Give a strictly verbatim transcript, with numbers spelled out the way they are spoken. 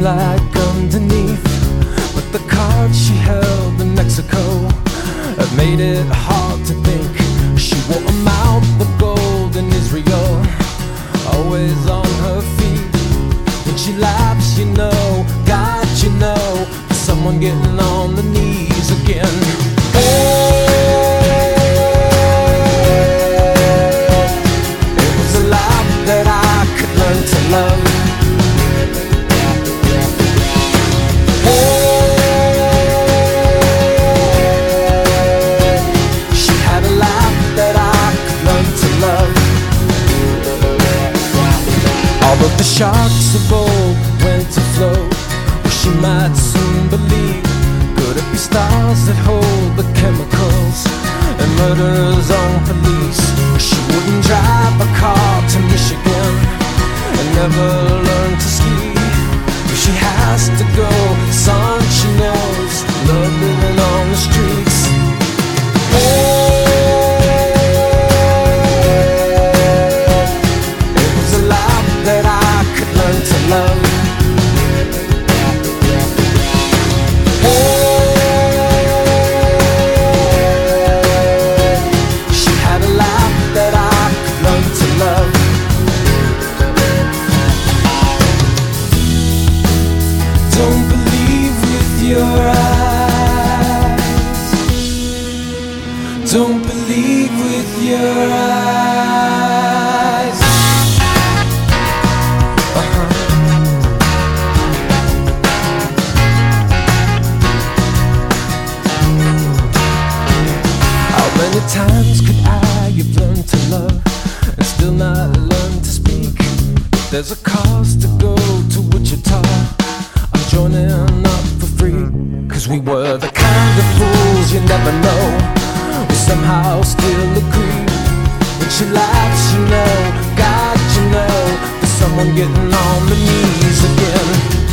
like underneath. But the cards she held in Mexico have made it hard to think. She wore a mouth of gold in Israel, always on her feet. When she laughs, you know, God, you know, there's someone getting on the knees again. Oh, it was a love that I could learn to love. But the sharks of old went to float, well, she might soon believe. Could it be stars that hold the chemicals and murderers on police? She wouldn't drive a car to Michigan and never learn to ski. If she has to go, son, she knows love living on the streets. Oh, that I could learn to love. Oh, she had a laugh that I could learn to love. Don't believe with your eyes. Don't believe with your eyes. How many times could I have learned to love and still not learn to speak? If there's a cost to go to Wichita, I'm joining up for free. Cause we were the kind of fools you never know, we somehow still agree. When she laughs, you know, God, you know, there's someone getting on the knees again.